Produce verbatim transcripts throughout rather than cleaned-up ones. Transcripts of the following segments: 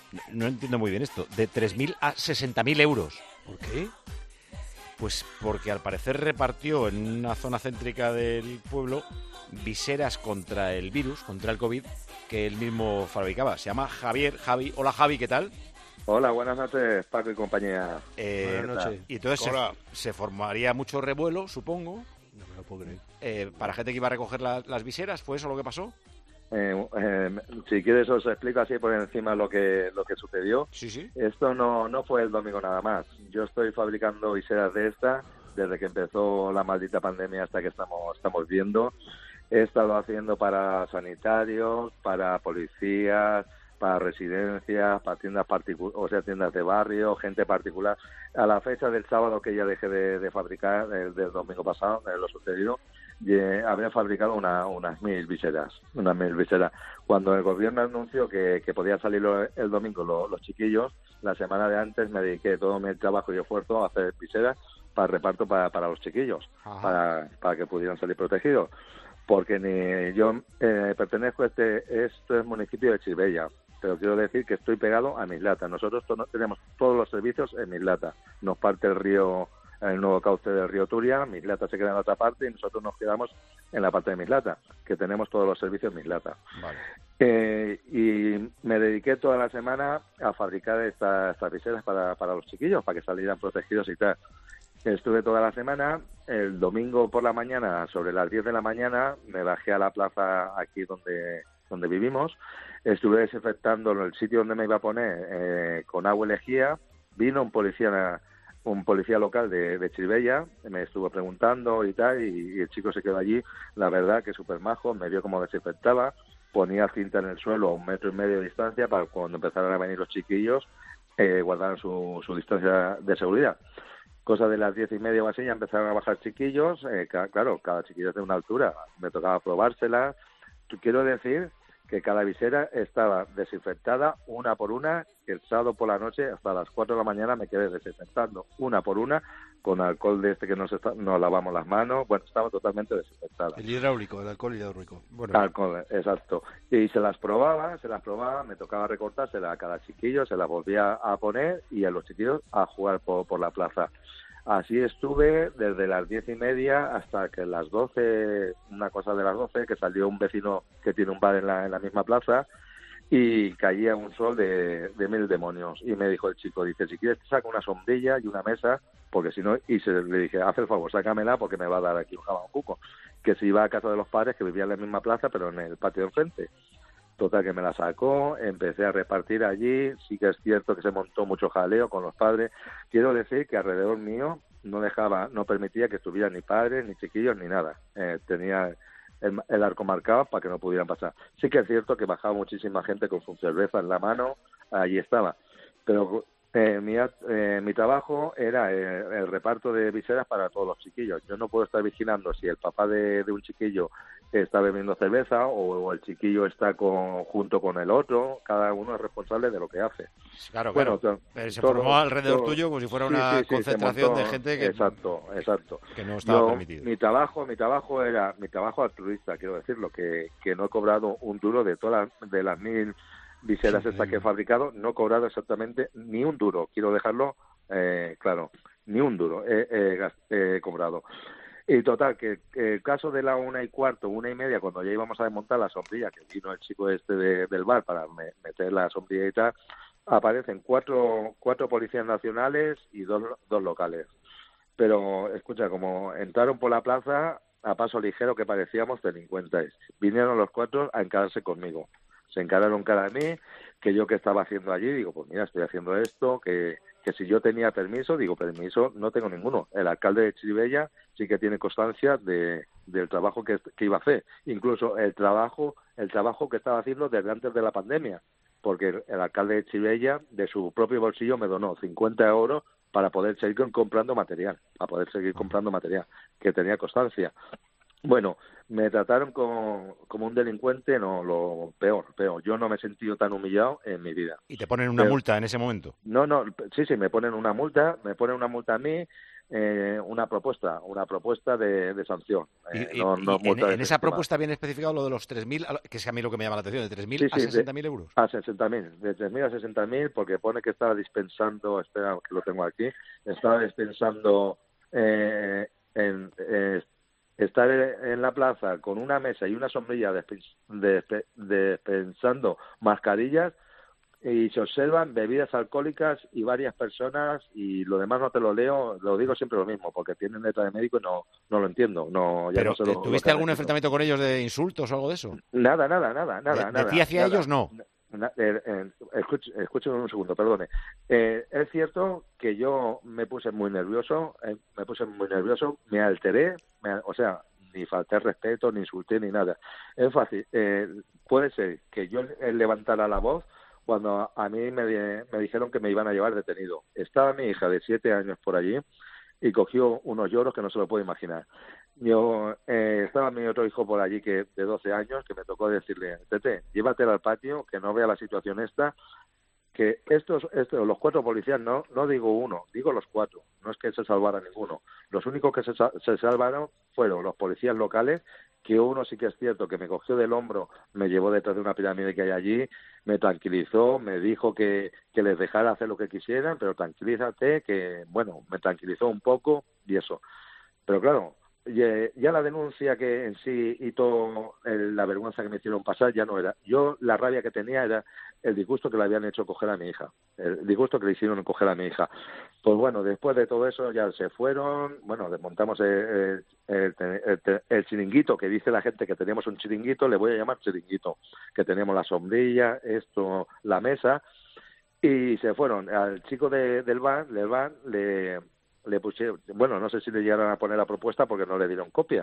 no entiendo muy bien esto, de tres mil a sesenta mil euros. ¿Por qué? Pues porque al parecer repartió en una zona céntrica del pueblo viseras contra el virus, contra el COVID, que él mismo fabricaba. Se llama Javier, Javi. Hola Javi, ¿qué tal? Hola, buenas noches, Paco y compañía. Eh, Buenas noches. Y entonces se, Hola. se formaría mucho revuelo, supongo, No me lo puedo creer. eh, para gente que iba a recoger la- las viseras. ¿Fue eso lo que pasó? Eh, eh, si quieres os explico así por encima lo que lo que sucedió. Sí, sí. Esto no no fue el domingo nada más. Yo estoy fabricando viseras de esta desde que empezó la maldita pandemia hasta que estamos estamos viendo. He estado haciendo para sanitarios, para policías, para residencias, para tiendas particulares, o sea, tiendas de barrio, gente particular. A la fecha del sábado que ya dejé de, de fabricar, el del domingo pasado, de lo sucedido, eh, había fabricado una, unas mil viseras, unas mil viseras. Cuando el gobierno anunció que, que podían salir lo- el domingo lo- los chiquillos, la semana de antes me dediqué todo mi trabajo y esfuerzo a hacer viseras para reparto para, para los chiquillos, Ajá. para, para que pudieran salir protegidos. Porque ni yo eh, pertenezco a este, esto es municipio de Chirivella, pero quiero decir que estoy pegado a Mislata. Nosotros to- tenemos todos los servicios en Mislata. Nos parte el río, el nuevo cauce del río Turia, Mislata se queda en la otra parte y nosotros nos quedamos en la parte de Mislata, que tenemos todos los servicios en Mislata. Vale. Eh, y me dediqué toda la semana a fabricar estas, estas viseras para, para los chiquillos, para que salieran protegidos y tal. Estuve toda la semana, el domingo por la mañana, sobre las diez de la mañana, me bajé a la plaza aquí donde, donde vivimos, estuve desinfectando el sitio donde me iba a poner eh, con agua y lejía, vino un policía un policía local de, de Chirivella, me estuvo preguntando y tal, y, y el chico se quedó allí, la verdad que súper majo, me vio cómo desinfectaba, ponía cinta en el suelo a un metro y medio de distancia para cuando empezaran a venir los chiquillos, eh, guardaran su, su distancia de seguridad. Cosa de las diez y media o así ya empezaron a bajar chiquillos, eh, ca- claro, cada chiquillo es de una altura, me tocaba probársela. Quiero decir que cada visera estaba desinfectada una por una, que el sábado por la noche hasta las cuatro de la mañana me quedé desinfectando una por una, con alcohol de este que nos, está, nos lavamos las manos, bueno, estaba totalmente desinfectada. El hidráulico, el alcohol hidráulico. Bueno, Alcohol, exacto. Y se las probaba, se las probaba, me tocaba recortársela a cada chiquillo, se las volvía a poner y a los chiquillos a jugar por, por la plaza. Así estuve desde las diez y media hasta que las doce, una cosa de las doce, que salió un vecino que tiene un bar en la, en la misma plaza y caía un sol de, de mil demonios. Y me dijo el chico, dice, si quieres te saco una sombrilla y una mesa, porque si no, y se, le dije, haz el favor, sácamela porque me va a dar aquí un jabacuco. Que se iba a casa de los padres que vivían en la misma plaza, pero en el patio de enfrente. Total, que me la sacó, empecé a repartir allí, sí que es cierto que se montó mucho jaleo con los padres. Quiero decir que alrededor mío no dejaba, no permitía que estuvieran ni padres, ni chiquillos, ni nada. Eh, tenía el, el arco marcado para que no pudieran pasar. Sí que es cierto que bajaba muchísima gente con su cerveza en la mano, allí estaba. Pero eh, mi, eh, mi trabajo era eh, el reparto de viseras para todos los chiquillos. Yo no puedo estar vigilando si el papá de, de un chiquillo está bebiendo cerveza o, o el chiquillo está con, junto con el otro. Cada uno es responsable de lo que hace. claro, Bueno, claro. to- Eh, se todo- formó alrededor todo- tuyo como si fuera sí, una sí, sí, se concentración montó- de gente que, exacto, exacto. que no estaba Yo, permitido. mi trabajo, mi trabajo era mi trabajo altruista, quiero decirlo, que, que no he cobrado un duro de todas las, de las mil viseras estas que he fabricado, no he cobrado exactamente ni un duro. Quiero dejarlo eh, claro, ni un duro he, he gast- he cobrado. Y total, que, que el caso de la una y cuarto, una y media, cuando ya íbamos a desmontar la sombrilla, que vino el chico este de- del bar para me- meter la sombrilla y tal, aparecen cuatro, cuatro policías nacionales y dos, dos locales. Pero, escucha, como entraron por la plaza a paso ligero que parecíamos delincuentes, vinieron los cuatro a encararse conmigo. Se encararon cara a mí, que yo qué estaba haciendo allí, digo, pues mira, estoy haciendo esto, que, que si yo tenía permiso, digo, permiso no tengo ninguno. El alcalde de Chirivella sí que tiene constancia de, del trabajo que, que iba a hacer, incluso el trabajo, el trabajo que estaba haciendo desde antes de la pandemia, porque el, el alcalde de Chirivella, de su propio bolsillo, me donó cincuenta euros para poder seguir comprando material, para poder seguir comprando material, que tenía constancia. Bueno, me trataron como, como un delincuente, no, lo peor, peor. Yo no me he sentido tan humillado en mi vida. Y te ponen una Pero- multa en ese momento. No, no, sí, sí, me ponen una multa, me ponen una multa a mí, eh, una propuesta, una propuesta de, de sanción. Eh, y, no, y, no y en, en esa propuesta viene especificado lo de los tres mil, que es a mí lo que me llama la atención, de tres mil sí, a sí, sesenta mil euros. A sesenta mil, de tres mil a sesenta mil, porque pone que estaba dispensando, espera que lo tengo aquí, estaba dispensando eh, en... Eh, estar en la plaza con una mesa y una sombrilla dispensando mascarillas y se observan bebidas alcohólicas y varias personas, y lo demás no te lo leo, lo digo siempre lo mismo, porque tienen letra de médico y no, no lo entiendo. No, ya Pero, no sé lo, ¿tuviste lo algún enfrentamiento con ellos de insultos o algo de eso? Nada, nada, nada, nada. ¿De, nada, de ti hacia nada, ellos no? Na, eh, eh, escuche, escúcheme un segundo, perdone. Eh, es cierto que yo me puse muy nervioso, eh, me puse muy nervioso, me alteré, me, o sea, ni falté respeto, ni insulté, ni nada. Es fácil. Eh, puede ser que yo levantara la voz cuando a mí me, me dijeron que me iban a llevar detenido. Estaba mi hija de siete años por allí y cogió unos lloros que no se lo puedo imaginar. Yo eh, estaba mi otro hijo por allí que de doce años, que me tocó decirle, Tete, llévatela al patio, que no vea la situación esta, que estos, estos los cuatro policías, no no digo uno, digo los cuatro, no es que se salvara ninguno. Los únicos que se, se salvaron fueron los policías locales, que uno sí que es cierto que me cogió del hombro, me llevó detrás de una pirámide que hay allí, me tranquilizó, me dijo que, que les dejara hacer lo que quisieran, pero tranquilízate, que bueno, me tranquilizó un poco y eso. Pero claro, ya la denuncia que en sí y todo la vergüenza que me hicieron pasar ya no era. Yo la rabia que tenía era el disgusto que le habían hecho coger a mi hija, el disgusto que le hicieron coger a mi hija. Pues bueno, después de todo eso ya se fueron, bueno, desmontamos el, el, el, el, el chiringuito, que dice la gente que teníamos un chiringuito, le voy a llamar chiringuito, que teníamos la sombrilla, esto, la mesa, y se fueron. Al chico de, del bar, del bar le... le pusieron, bueno, no sé si le llegaron a poner la propuesta porque no le dieron copia.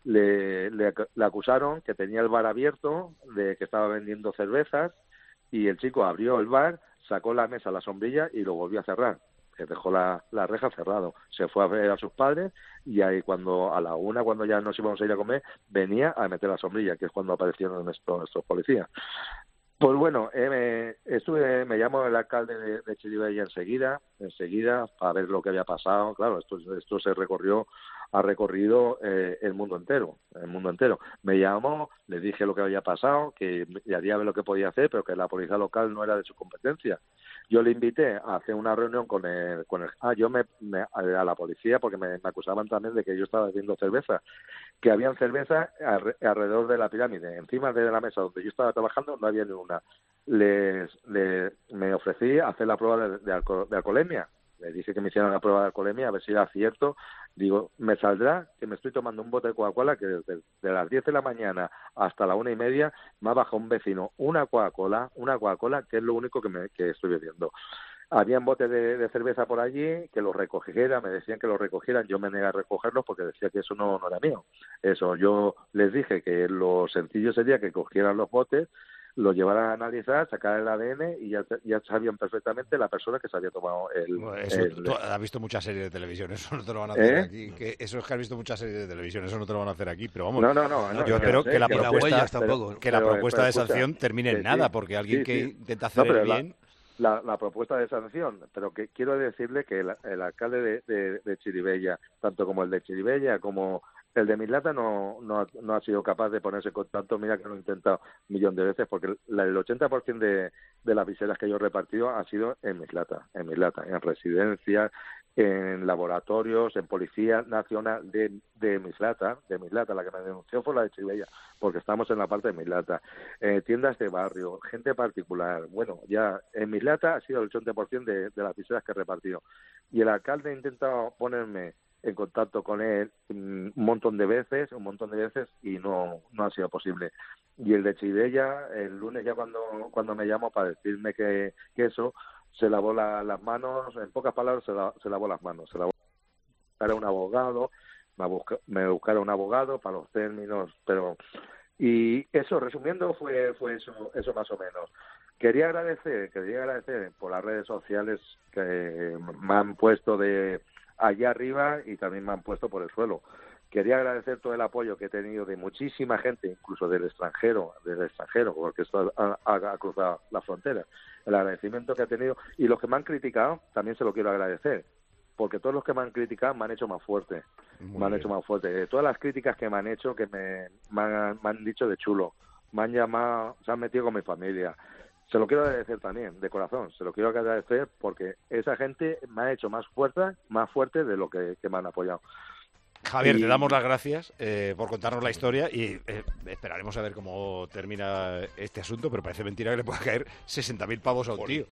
Le, le, le acusaron que tenía el bar abierto, de que estaba vendiendo cervezas, y el chico abrió el bar, sacó la mesa, la sombrilla y lo volvió a cerrar, que dejó la, la reja cerrado. Se fue a ver a sus padres y ahí cuando a la una, cuando ya nos íbamos a ir a comer, venía a meter la sombrilla, que es cuando aparecieron nuestros, nuestros policías. Pues bueno, eh, me, estuve, me llamó el alcalde de, de Chirivella enseguida, enseguida, para ver lo que había pasado. Claro, esto, esto se recorrió, ha recorrido eh, el mundo entero, el mundo entero. Me llamó, le dije lo que había pasado, que haría ver lo que podía hacer, pero que la policía local no era de su competencia. Yo le invité a hacer una reunión con el, con el ah, yo me, me a la policía porque me, me acusaban también de que yo estaba bebiendo cerveza, que habían cerveza alrededor de la pirámide, encima de la mesa donde yo estaba trabajando no había ni una. Les, les me ofrecí hacer la prueba de, de, alco, de alcoholemia. Le dije que me hicieran la prueba de alcoholemia a ver si era cierto. Digo, me saldrá que me estoy tomando un bote de Coca-Cola que desde de las diez de la mañana hasta la una y media me ha bajado un vecino una Coca-Cola, una Coca-Cola que es lo único que, me, que estoy bebiendo. Habían botes de, de cerveza por allí, que los recogiera, me decían que los recogieran, yo me negué a recogerlos porque decía que eso no, no era mío. Eso, yo les dije que lo sencillo sería que cogieran los botes, los llevaran a analizar, sacar el A D N y ya, ya sabían perfectamente la persona que se había tomado el... Bueno, eso, el... tú has visto muchas series de televisión, eso no te lo van a hacer ¿Eh? aquí. Que eso es que has visto muchas series de televisión, eso no te lo van a hacer aquí, pero vamos. No, no, no. no yo no, espero no, que, la que propuesta, tampoco, que la pero, propuesta pero, de escucha, sanción termine en sí, nada, sí, porque alguien sí, que sí. intenta hacer no, el bien... La, la, la propuesta de sanción, pero que quiero decirle que el, el alcalde de, de, de Chirivella, tanto como el de Chirivella como el de Mislata, no, no, no ha sido capaz de ponerse en contacto. Mira que lo he intentado un millón de veces, porque el, el ochenta por ciento de, de las viseras que yo he repartido ha sido en Mislata, en Mislata, en residencias, en laboratorios, en Policía Nacional de, de Mislata, de Mislata. La que me denunció fue la de Chirivella, porque estamos en la parte de Mislata. Eh, tiendas de barrio, gente particular. Bueno, ya en Mislata ha sido el ochenta por ciento de, de las viseras que he repartido. Y el alcalde ha intentado ponerme en contacto con él un montón de veces, un montón de veces, y no, no ha sido posible. Y el de Chirivella, el lunes ya cuando, cuando me llamó para decirme que, que eso, se lavó la, las manos, en pocas palabras se, la, se lavó las manos, se lavó para un abogado, me, busca, me buscaron un abogado para los términos, pero y eso, resumiendo, fue fue eso eso más o menos. Quería agradecer, quería agradecer por las redes sociales que me han puesto de allá arriba y también me han puesto por el suelo. Quería agradecer todo el apoyo que he tenido de muchísima gente, incluso del extranjero, del extranjero, porque esto ha, ha, ha cruzado la frontera. El agradecimiento que he tenido y los que me han criticado también se lo quiero agradecer, porque todos los que me han criticado me han hecho más fuerte, Muy me han bien. hecho más fuerte. De todas las críticas que me han hecho, que me, me, han, me han dicho de chulo, me han llamado, se han metido con mi familia. Se lo quiero agradecer también, de corazón, se lo quiero agradecer porque esa gente me ha hecho más fuerte, más fuerte de lo que, que me han apoyado. Javier, Y- te damos las gracias eh, por contarnos la historia y eh, esperaremos a ver cómo termina este asunto, pero parece mentira que le pueda caer sesenta mil pavos a un tío.